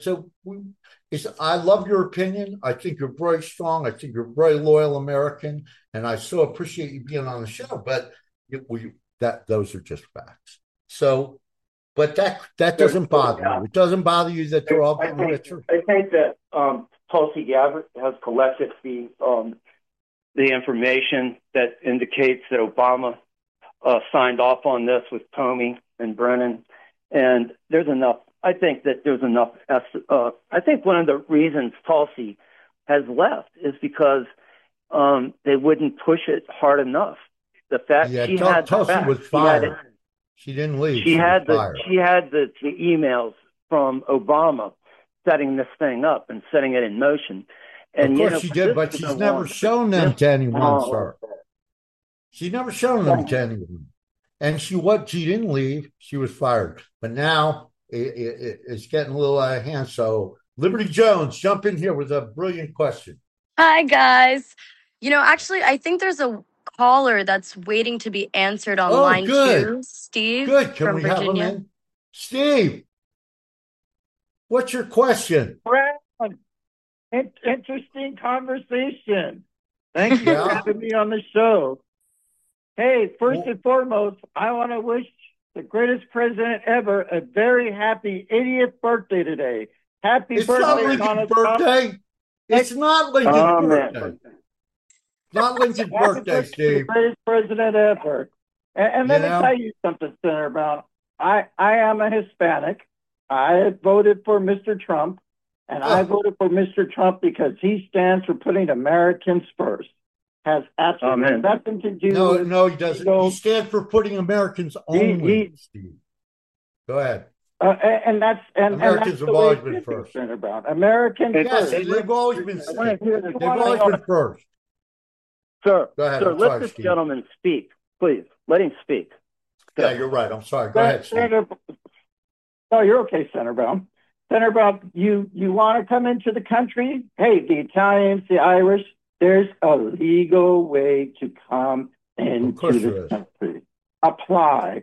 C: I love your opinion. I think you're very strong. I think you're a very loyal American. And I so appreciate you being on the show. But those are just facts. So, but that doesn't bother you. It doesn't bother you that they're all getting richer.
D: I think that Tulsi Gabbard has collected the information that indicates that Obama signed off on this with Comey and Brennan, and there's enough. I think that there's enough. I think one of the reasons Tulsi has left is because they wouldn't push it hard enough. The fact
C: Tulsi was fired. She didn't leave.
D: She had the emails from Obama setting this thing up and setting it in motion. And
C: of course she did, but she's never shown them to anyone, sir. She's never shown them to anyone. And she didn't leave. She was fired. But now it's getting a little out of hand. So Liberty Jones, jump in here with a brilliant question.
E: Hi, guys. Actually, I think there's a caller that's waiting to be answered on line 2. Steve
C: Good. Can
E: from
C: we
E: Virginia.
C: have him in? Steve, what's your question?
F: Interesting conversation. Thank you for having me on the show. Hey, first and foremost, I want to wish the greatest president ever a very happy 80th birthday today. Happy birthday,
C: not Lincoln's birthday. It's not Lincoln's birthday. Not Lincoln's birthday, Steve.
F: The greatest president ever. And let me tell you something, Senator Brown. I am a Hispanic. I voted for Mr. Trump, and I voted for Mr. Trump because he stands for putting Americans first. Has absolutely nothing to do with...
C: No, he doesn't. He stands for putting Americans only, Steve. Go ahead. Americans have always been first.
F: Americans
C: first. They've always been first.
D: Sir,
C: go ahead.
D: Let this gentleman speak, please. Let him speak.
C: Yeah, you're right. I'm sorry. Go ahead, Steve.
F: No, you're okay, Senator Brown. Senator Brown, you want to come into the country? Hey, the Italians, the Irish, there's a legal way to come into the country. Apply.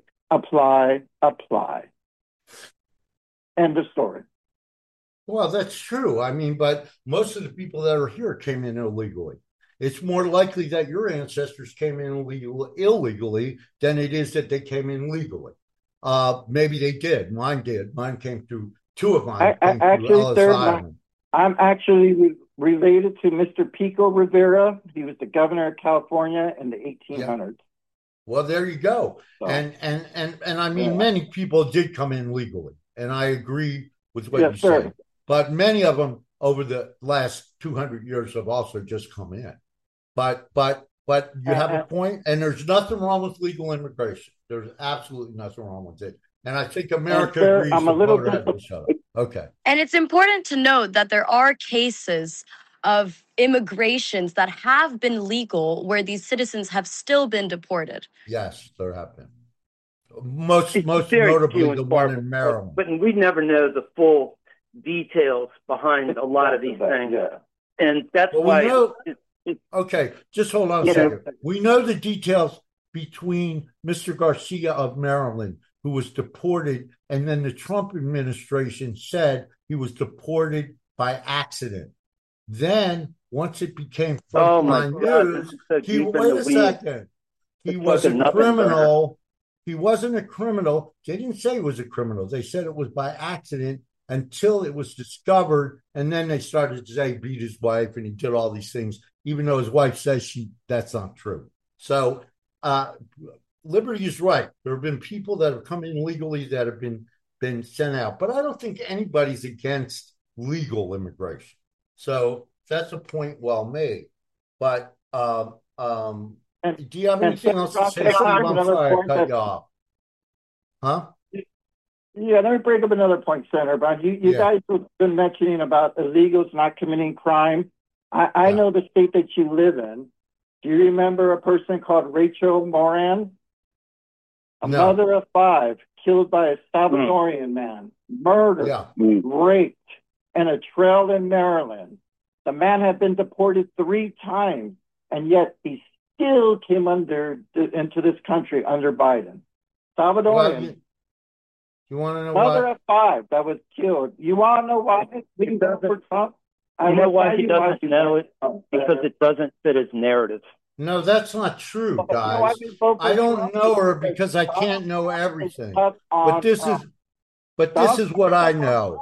F: End of story.
C: Well, that's true. I mean, but most of the people that are here came in illegally. It's more likely that your ancestors came in illegally than it is that they came in legally. Maybe they did. Mine did. Mine came through, two of mine came through Ellis Island.
F: I'm actually related to Mr. Pico Rivera. He was the governor of California in the 1800s.
C: Yeah. Well, there you go. So, and I mean, many people did come in legally, and I agree with what you said. But many of them over the last 200 years have also just come in. But you have a point, and there's nothing wrong with legal immigration. There's absolutely nothing wrong with it. And I think America agrees
F: I'm a little
C: Okay.
E: And it's important to note that there are cases of immigrations that have been legal where these citizens have still been deported.
C: Yes, there have been. Most notably the one in Maryland.
D: But we never know the full details behind a lot of these things. Yeah. And that's why...
C: Okay, just hold on a second. We know the details between Mr. Garcia of Maryland, who was deported, and then the Trump administration said he was deported by accident. Then, once it became frontline news, wait a second. He was a criminal. He wasn't a criminal. They didn't say he was a criminal. They said it was by accident. until it was discovered. And then they started to say he beat his wife and he did all these things, even though his wife says that's not true. So Liberty is right. There have been people that have come in legally that have been sent out, but I don't think anybody's against legal immigration. So that's a point well made. But do you have anything else to say, Steve? I'm sorry I cut you off. Huh?
F: Yeah, let me bring up another point, Senator Brown. You guys have been mentioning about illegals not committing crime. I know the state that you live in. Do you remember a person called Rachel Moran? A mother of 5, killed by a Salvadorian man, murdered, raped, in a trail in Maryland. The man had been deported 3 times, and yet he still came into this country under Biden. Salvadorian.
C: You want to know
F: mother of 5 that was killed. You want to know why?
D: You know why he doesn't know it? Because it doesn't fit his narrative.
C: No, that's not true, guys. I don't know her because I can't know everything. But this is what I know.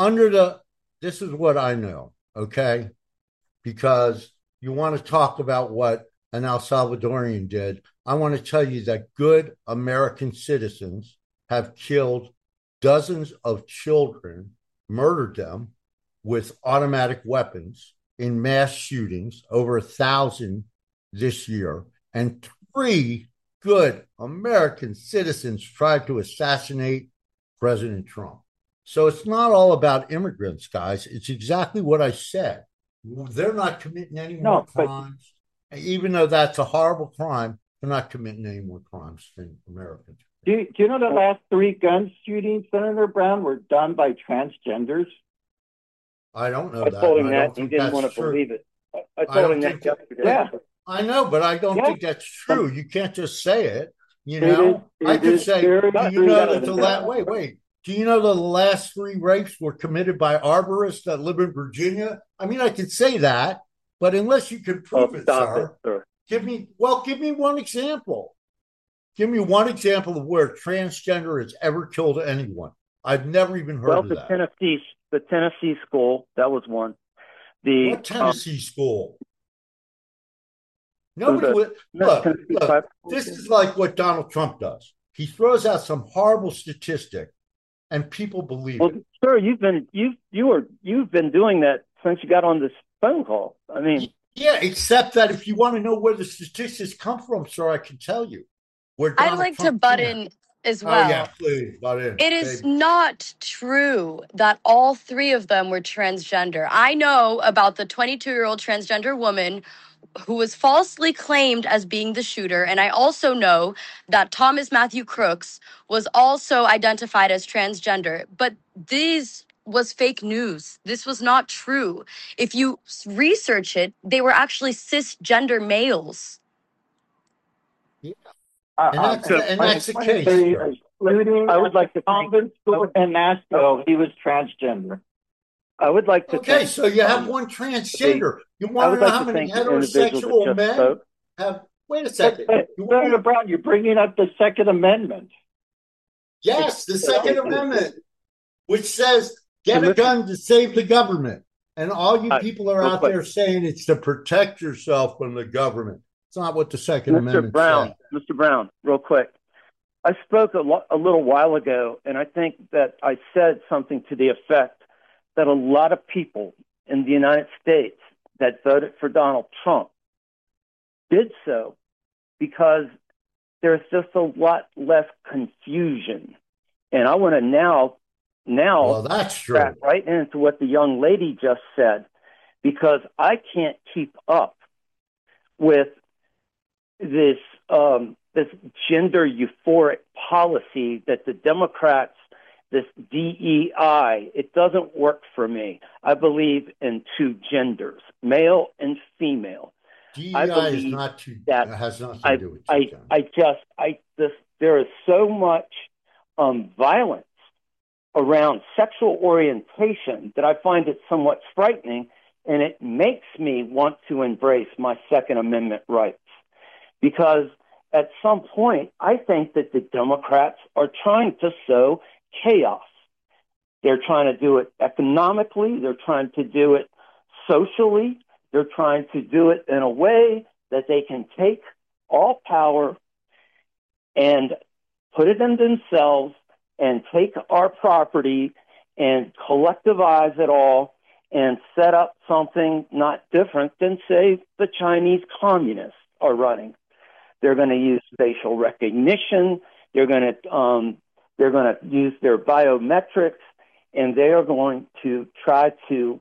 C: This is what I know, okay? Because you want to talk about what an El Salvadorian did. I want to tell you that good American citizens have killed dozens of children, murdered them with automatic weapons in mass shootings, over 1,000 this year, and 3 good American citizens tried to assassinate President Trump. So it's not all about immigrants, guys. It's exactly what I said. They're not committing any more crimes. Even though that's a horrible crime, they're not committing any more crimes than Americans.
F: Do you know the last 3 gun shootings, Senator Brown, were done by transgenders?
C: I don't know
D: that. I told him that. He didn't want to believe it. I told him that yesterday.
F: Yeah.
C: I know, but I don't think that's true. You can't just say it. You know, I could say, do you know that do you know the last 3 rapes were committed by arborists that live in Virginia? I mean, I could say that, but unless you can prove it, sir. Give me one example. Give me one example of where transgender has ever killed anyone. I've never even heard of that.
D: The Tennessee school, that was one.
C: What Tennessee school? Nobody would look. This is like what Donald Trump does. He throws out some horrible statistic, and people believe it.
D: Sir, you've been doing that since you got on this phone call. I mean,
C: yeah, except that if you want to know where the statistics come from, sir, I can tell you.
E: I'd like to butt in as well.
C: Oh yeah, please butt in.
E: It is not true that all 3 of them were transgender. I know about the 22-year-old transgender woman who was falsely claimed as being the shooter. And I also know that Thomas Matthew Crooks was also identified as transgender. But this was fake news. This was not true. If you research it, they were actually cisgender males.
C: Yeah. And that's the case.
F: I would like to think in Nashville, he was transgender.
D: I would like to.
C: Okay, so you have one transgender. You want to know how many heterosexual men have? Wait a second.
F: Senator Brown, you're bringing up the Second Amendment.
C: Yes, the Second Amendment, which says get a gun to save the government. And all you people are out there saying it's to protect yourself from the government. It's not what the Second Amendment says.
D: Mr. Brown, real quick. I spoke a little while ago, and I think that I said something to the effect that a lot of people in the United States that voted for Donald Trump did so because there's just a lot less confusion. And I want to now
C: well, that's true.
D: Back right into what the young lady just said, because I can't keep up with this this gender euphoric policy that the Democrats, this DEI, it doesn't work for me. I believe in 2 genders, male and female.
C: DEI is not too, that has nothing to do with
D: there is so much violence around sexual orientation that I find it somewhat frightening, and it makes me want to embrace my Second Amendment rights. Because at some point, I think that the Democrats are trying to sow chaos. They're trying to do it economically. They're trying to do it socially. They're trying to do it in a way that they can take all power and put it in themselves and take our property and collectivize it all and set up something not different than, say, the Chinese communists are running. They're going to use facial recognition. They're going to use their biometrics, and they are going to try to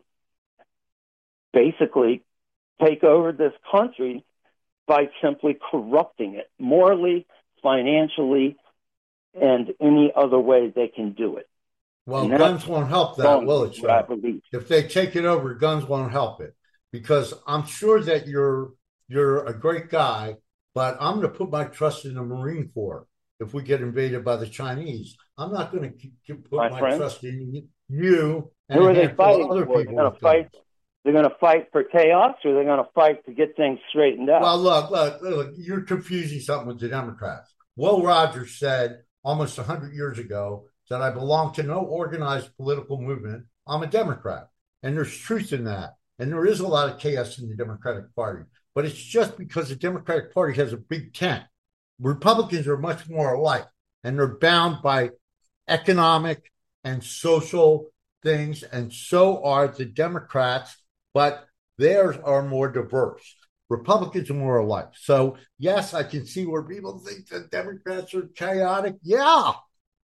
D: basically take over this country by simply corrupting it morally, financially, and any other way they can do it.
C: Well, guns won't help that, will it, sir? If they take it over, guns won't help it. Because I'm sure that you're a great guy, but I'm going to put my trust in the Marine Corps if we get invaded by the Chinese. I'm not going to put my trust in you and
D: who
C: a
D: are they
C: handful
D: fighting
C: of other
D: for?
C: people.
D: They're going to fight for chaos, or they're going to fight to get things straightened out?
C: Well, look, you're confusing something with the Democrats. Will Rogers said almost 100 years ago that I belong to no organized political movement. I'm a Democrat. And there's truth in that. And there is a lot of chaos in the Democratic Party. But it's just because the Democratic Party has a big tent. Republicans are much more alike. And they're bound by economic and social things. And so are the Democrats. But theirs are more diverse. Republicans are more alike. So, yes, I can see where people think that Democrats are chaotic. Yeah,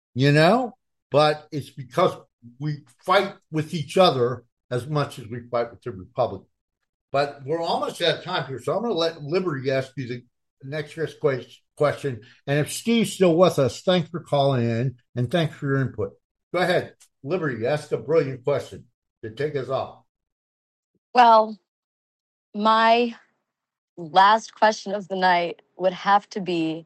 C: but it's because we fight with each other as much as we fight with the Republicans. But we're almost out of time here, so I'm going to let Liberty ask you the next question. And if Steve's still with us, thanks for calling in, and thanks for your input. Go ahead, Liberty, ask a brilliant question to take us off.
E: Well, my last question of the night would have to be,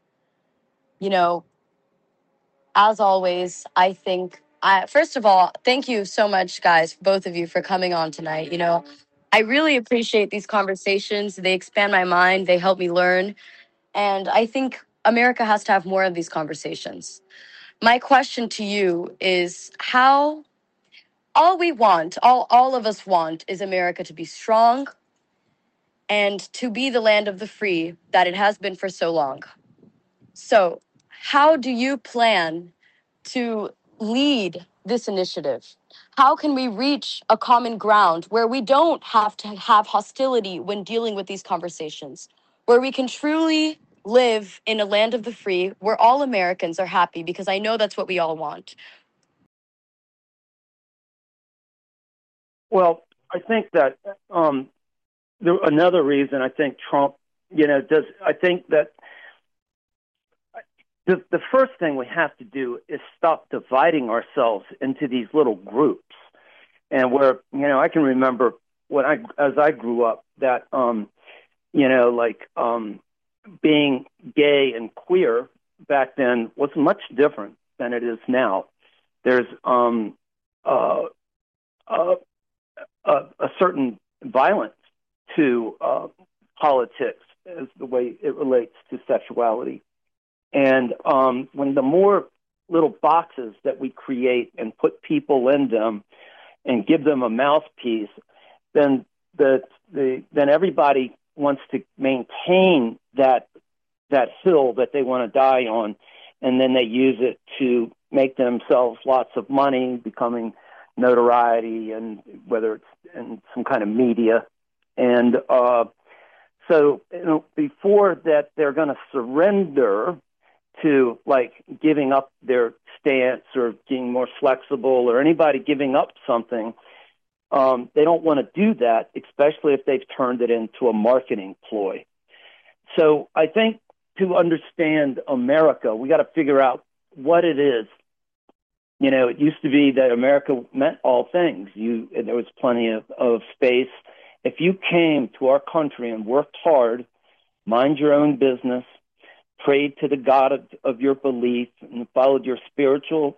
E: as always, I think, first of all, thank you so much, guys, both of you, for coming on tonight. I really appreciate these conversations. They expand my mind. They help me learn. And I think America has to have more of these conversations. My question to you is how all we want, all of us want, is America to be strong and to be the land of the free that it has been for so long. So how do you plan to lead this initiative? How can we reach a common ground where we don't have to have hostility when dealing with these conversations, where we can truly live in a land of the free, where all Americans are happy, because I know that's what we all want?
D: Well, I think that another reason I think Trump, I think that the first thing we have to do is stop dividing ourselves into these little groups. And where, I can remember as I grew up that, being gay and queer back then was much different than it is now. There's a certain violence to politics as the way it relates to sexuality. And when the more little boxes that we create and put people in them and give them a mouthpiece, then then everybody wants to maintain that hill that they want to die on, and then they use it to make themselves lots of money, becoming notoriety, and whether it's in some kind of media. And so before that, they're going to surrender to giving up their stance or being more flexible, or anybody giving up something. They don't want to do that, especially if they've turned it into a marketing ploy. So I think to understand America, we got to figure out what it is. It used to be that America meant all things. There was plenty of space. If you came to our country and worked hard, mind your own business, prayed to the God of your belief, and followed your spiritual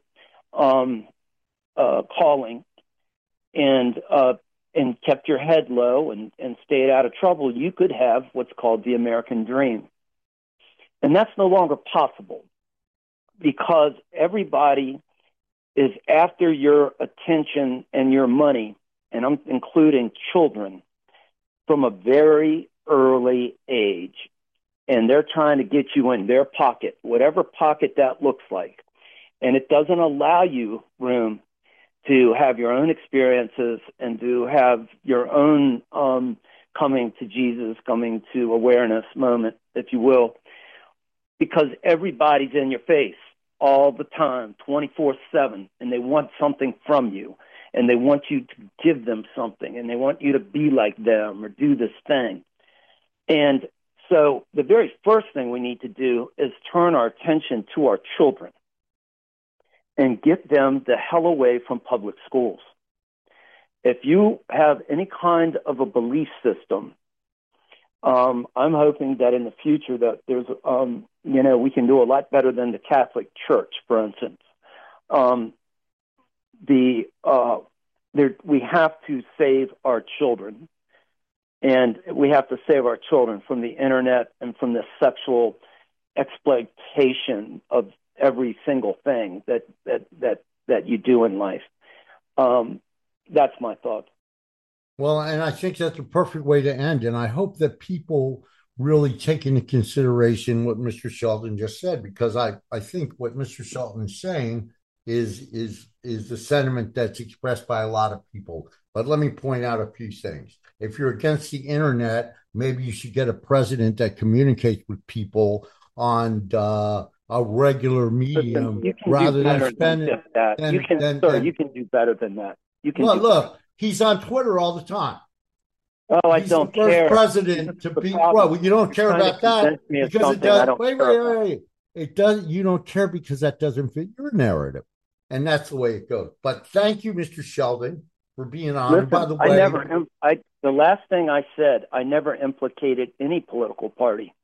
D: calling, and kept your head low and stayed out of trouble, you could have what's called the American dream. And that's no longer possible because everybody is after your attention and your money, and I'm including children, from a very early age. And they're trying to get you in their pocket, whatever pocket that looks like. And it doesn't allow you room to have your own experiences and to have your own coming to Jesus, coming to awareness moment, if you will, because everybody's in your face all the time, 24/7, and they want something from you, and they want you to give them something, and they want you to be like them or do this thing. And so the very first thing we need to do is turn our attention to our children and get them the hell away from public schools. If you have any kind of a belief system, I'm hoping that in the future that there's, we can do a lot better than the Catholic Church, for instance. We have to save our children. And we have to save our children from the internet and from the sexual exploitation of every single thing that you do in life. That's my thought.
C: Well, and I think that's a perfect way to end. And I hope that people really take into consideration what Mr. Shelton just said, because I think what Mr. Shelton is saying is the sentiment that's expressed by a lot of people. But let me point out a few things. If you're against the internet, maybe you should get a president that communicates with people on a regular medium.
D: Listen,
C: rather than spending.
D: You can do better than that.
C: Look, he's on Twitter all the time.
D: Oh, I don't care.
C: He's the first president to be. Well, you don't care about that because it does. Wait. It does. You don't care because that doesn't fit your narrative, and that's the way it goes. But thank you, Mr. Sheldon, for being on.
D: Listen,
C: by the way,
D: the last thing I said, I never implicated any political party.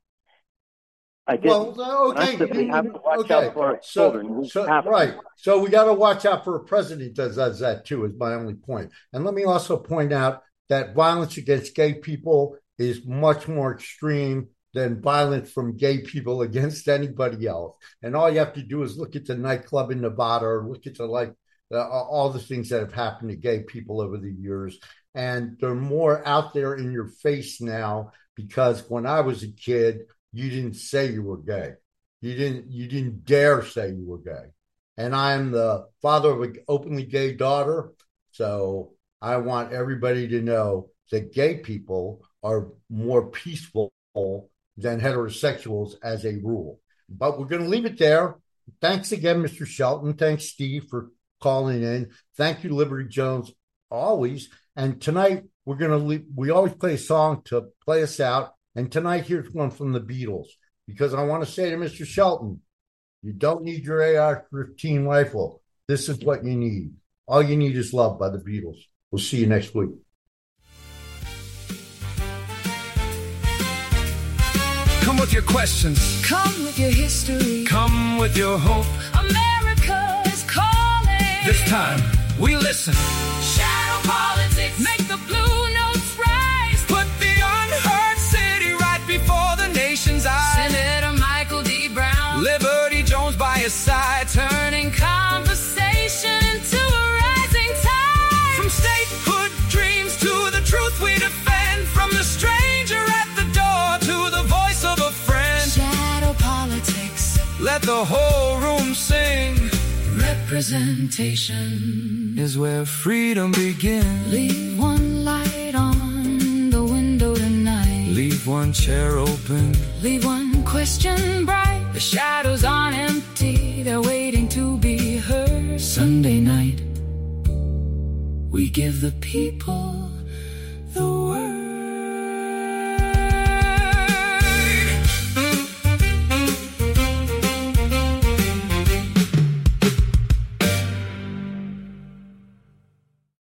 D: I didn't.
C: Well, okay.
D: We have to watch out for our children.
C: Right. So we got to watch out for a president that does that too, is my only point. And let me also point out that violence against gay people is much more extreme than violence from gay people against anybody else. And all you have to do is look at the nightclub in Nevada or look at all the things that have happened to gay people over the years. And they're more out there in your face now, because when I was a kid, you didn't say you were gay. You didn't dare say you were gay. And I'm the father of an openly gay daughter. So I want everybody to know that gay people are more peaceful than heterosexuals as a rule. But we're going to leave it there. Thanks again, Mr. Shelton. Thanks, Steve, for calling in. Thank you, Liberty Jones, always. And tonight, we're going to leave. We always play a song to play us out. And tonight, here's one from the Beatles, because I want to say to Mr. Shelton, you don't need your AR-15 rifle. This is what you need. All you need is love by the Beatles. We'll see you next week.
A: Come with your questions.
B: Come with your history.
A: Come with your hope.
B: America is calling.
A: This time, we listen.
B: Shadow politics. Make the blue notes rise.
A: Put the unheard city right before the nation's eyes.
B: Senator Michael D. Brown.
A: Liberty Jones by his side.
B: Turning conversation into a rising tide.
A: From statehood dreams to the truth we defend. From the stranger at the door to the voice of a friend.
B: Shadow politics.
A: Let the whole room sing.
B: Representation
A: is where freedom begins.
B: Leave one light on the window tonight.
A: Leave one chair open.
B: Leave one question bright. The shadows aren't empty, they're waiting to be heard. Sunday night, we give the people